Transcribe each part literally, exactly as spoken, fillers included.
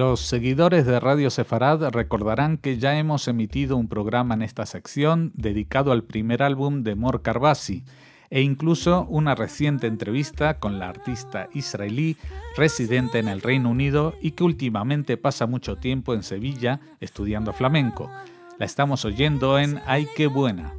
Los seguidores de Radio Sefarad recordarán que ya hemos emitido un programa en esta sección dedicado al primer álbum de Mor Karbasi e incluso una reciente entrevista con la artista israelí residente en el Reino Unido y que últimamente pasa mucho tiempo en Sevilla estudiando flamenco. La estamos oyendo en Ay, qué buena.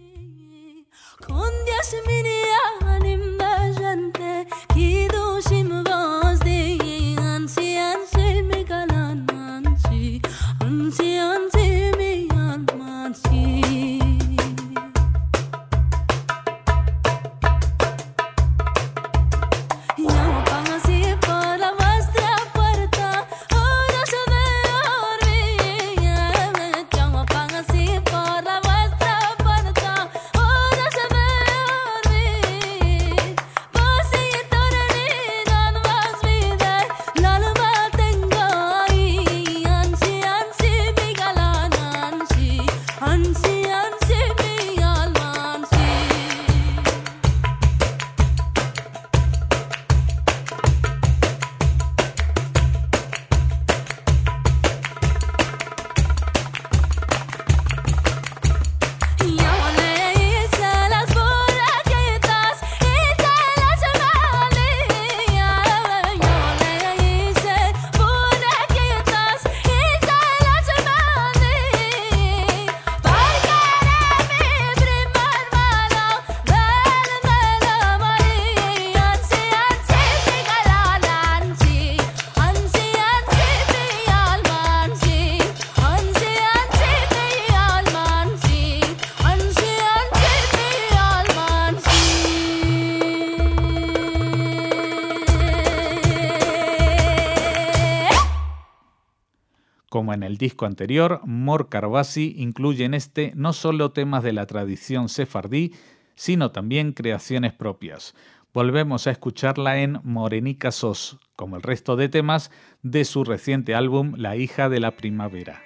Como en el disco anterior, Mor Karbasi incluye en este no solo temas de la tradición sefardí, sino también creaciones propias. Volvemos a escucharla en Morenica Sos, como el resto de temas de su reciente álbum La hija de la primavera.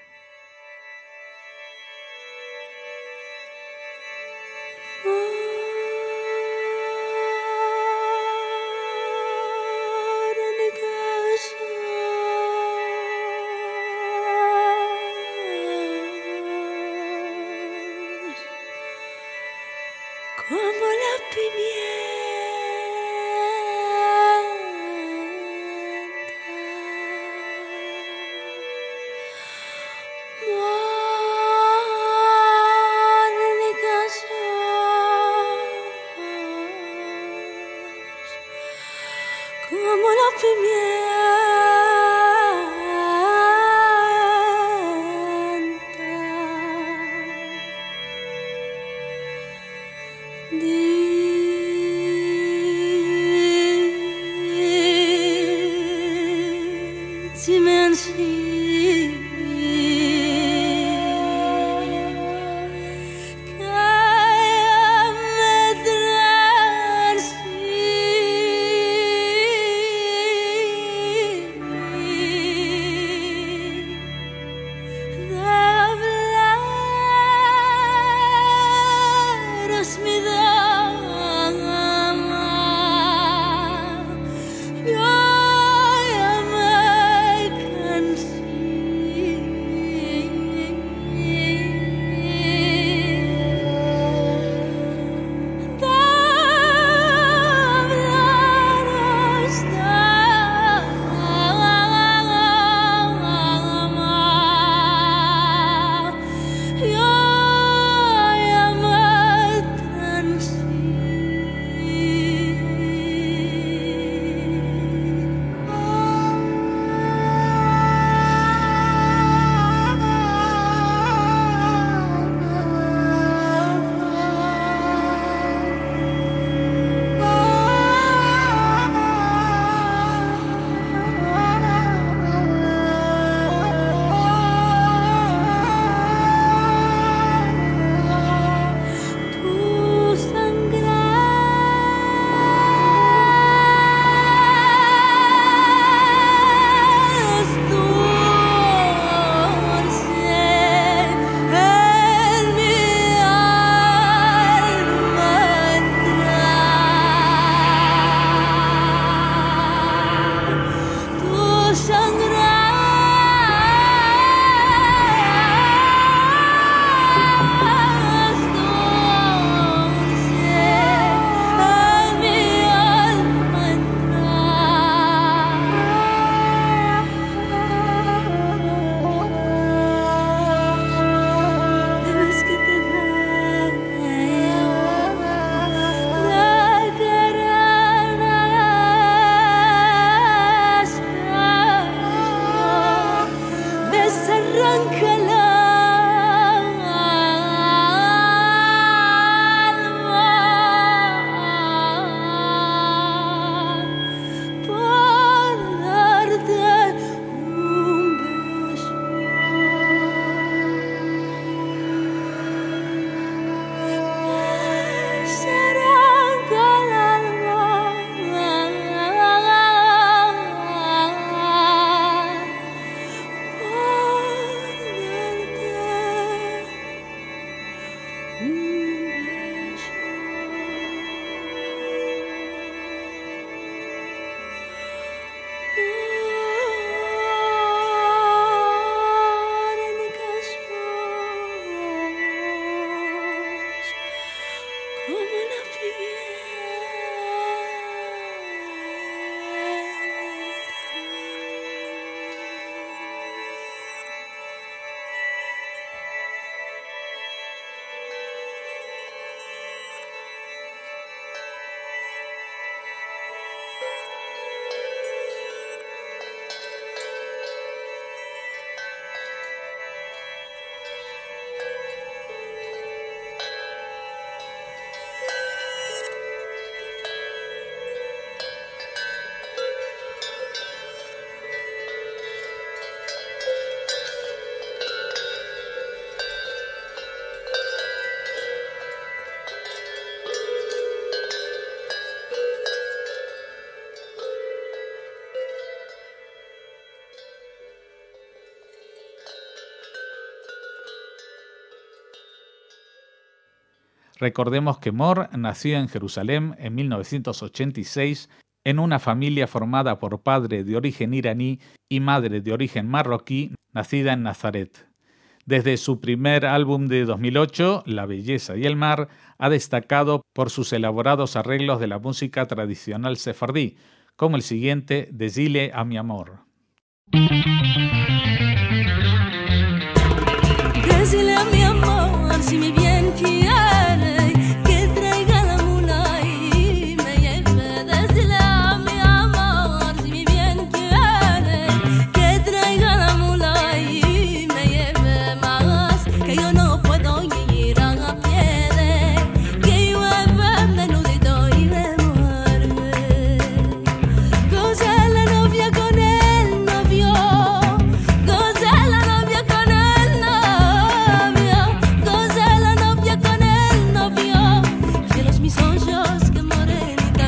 Recordemos que Mor nació en Jerusalén en mil novecientos ochenta y seis en una familia formada por padre de origen iraní y madre de origen marroquí, nacida en Nazaret. Desde su primer álbum de dos mil ocho, La belleza y el mar, ha destacado por sus elaborados arreglos de la música tradicional sefardí, como el siguiente, Decile a mi amor. Decile a mi amor si mi bien quiere que traiga la mula y me lleve. Decile a mi amor si mi bien quiere que traiga la mula y me lleve más, que yo no puedo ir a pie de que llueve menudito y me muerde. Goza la novia con el novio, goza la novia con el novio, goza la novia con el novio, cielos mis ojos que morenita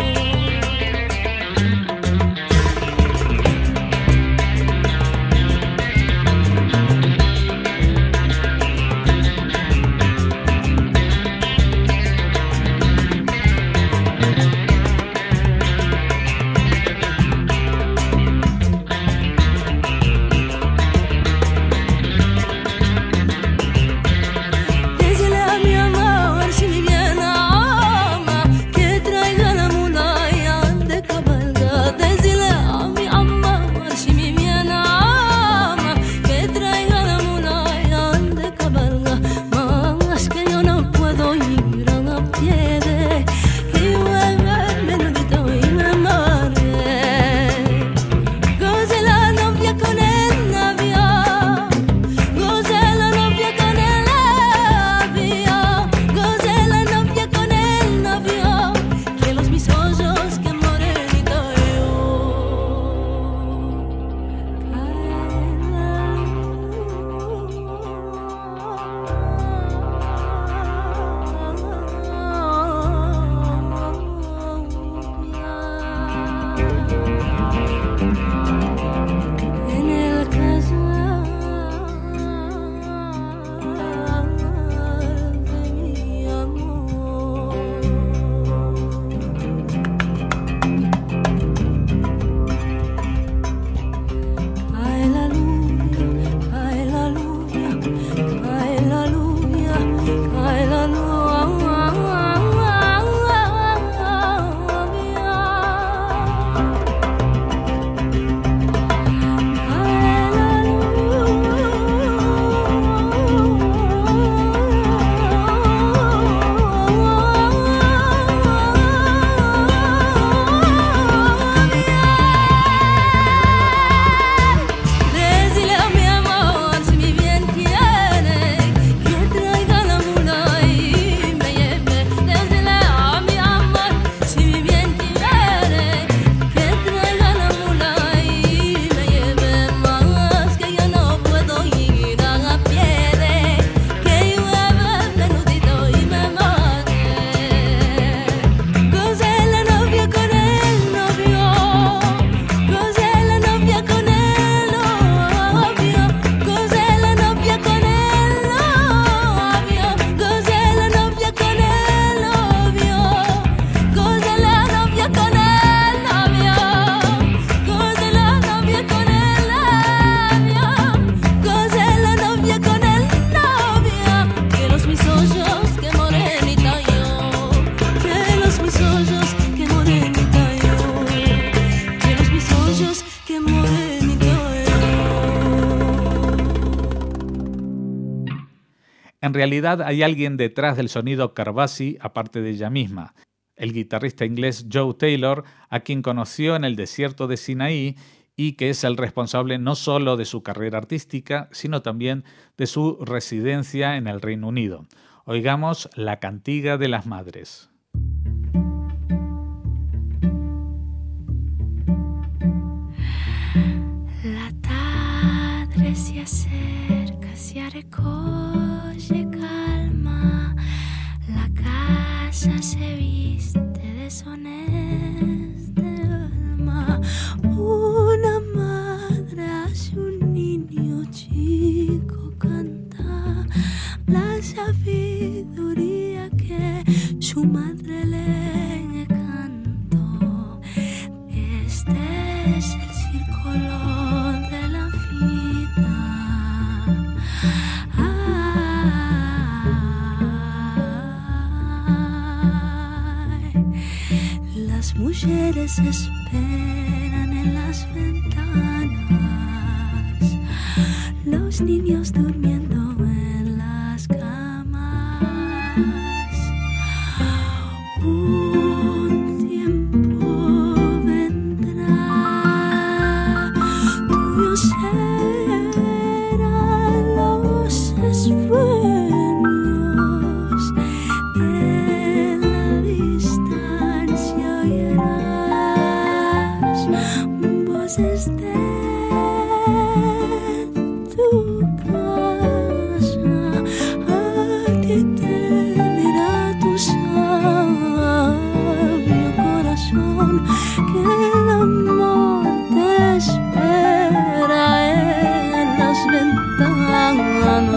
Decile a mi amor si mi bien ama que traiga la mula y ande cabalga. Decile a mi amor si mi bien ama que traiga la mula y ande cabalga. Más que yo no puedo ir a pie de que llueve menudito y me muerde. Goza la novia con el novio, goza la novia con el novio, goza la novia con el novio, que los mis ojos que morenito en el casal de mi amor. Ay la lluvia, ay la lluvia, ay la lluvia, ay la Decile a mi amor si mi bien quiere que traiga la mula y me lleve. Decile a mi amor si mi bien quiere que traiga la mula y me lleve. Más que yo no puedo ir a pie de que llueve menudito y me muerde. Goza la novia con el novio, goza la novia con el novio, goza la novia con el novio, goza la novia con el novio, goza la novia con el novio, goza la novia con el novio, goza la novia con el novio, que los mis ojos que morenita yo, que los mis ojos que morenita yo, que los mis ojos que morenita yo. En realidad hay alguien detrás del sonido Carvasi, aparte de ella misma, el guitarrista inglés Joe Taylor, a quien conoció en el desierto de Sinaí y que es el responsable no solo de su carrera artística, sino también de su residencia en el Reino Unido. Oigamos La cantiga de las madres. La tarde se acerca, se recoge calma, la casa se viste de sones del alma. Una madre hace un niño chico canta la sabiduría es el círculo de la vida. Ay, las mujeres esperan en las ventanas, los niños durmiendo en las camas. Un tiempo vendrá, tuyo serán los esfuerzos, de la distancia oirás voces de tu casa, a ti te dirá tu sabio corazón que el amor te espera en las ventanas.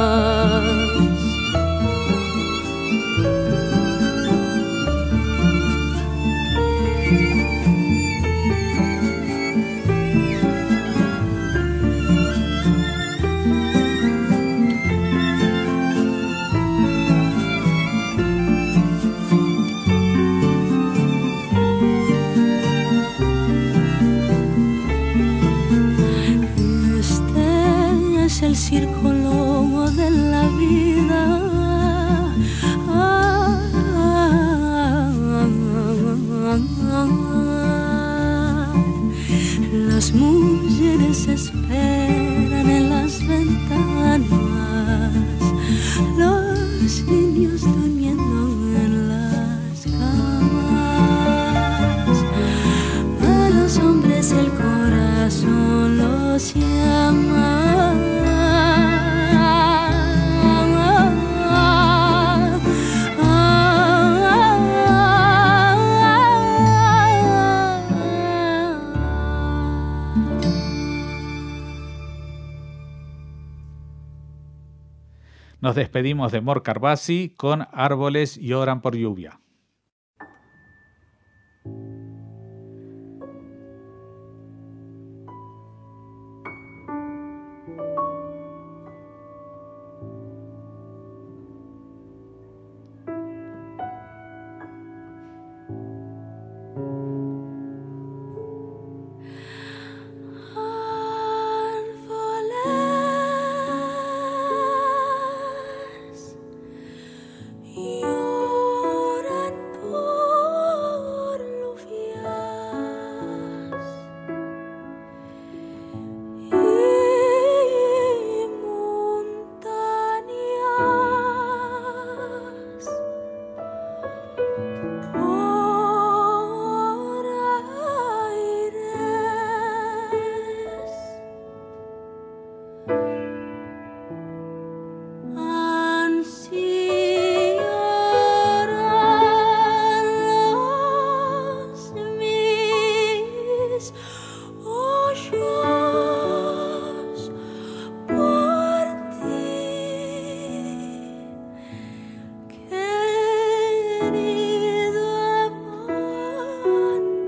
Este es el círculo de la vida. Las mujeres esperan en las ventanas, los niños durmiendo en las camas. A los hombres el corazón los llama. Nos despedimos de Mor Carbassi con Árboles lloran por lluvia. Lloran por lluvias y montañas, por aires. Ansierran los mis ojos por ti, querido amante.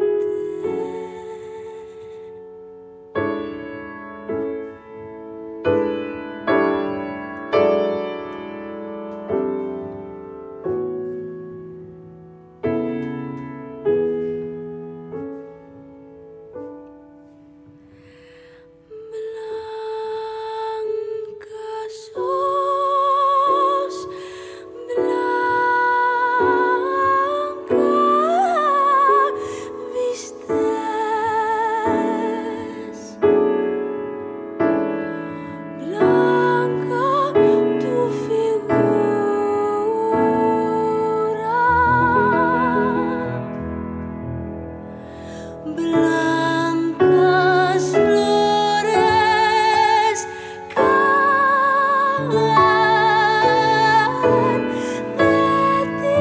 Blanca sos, blanca vistes, blanca tu figura, blancas flores caen de ti,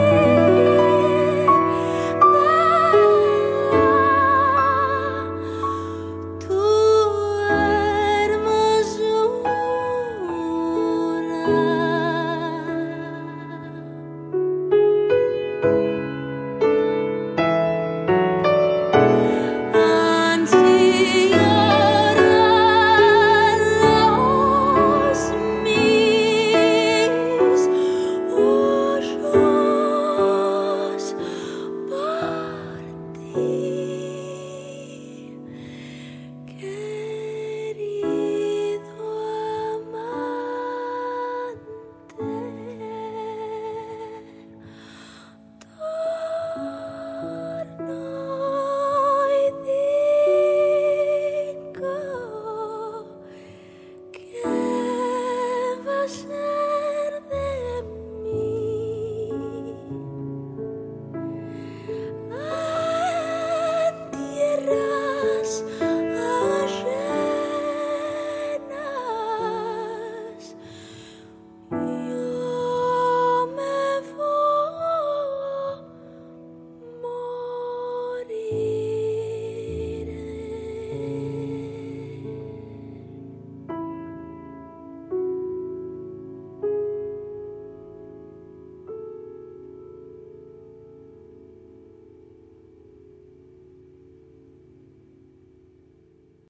de tu hermosura. ti.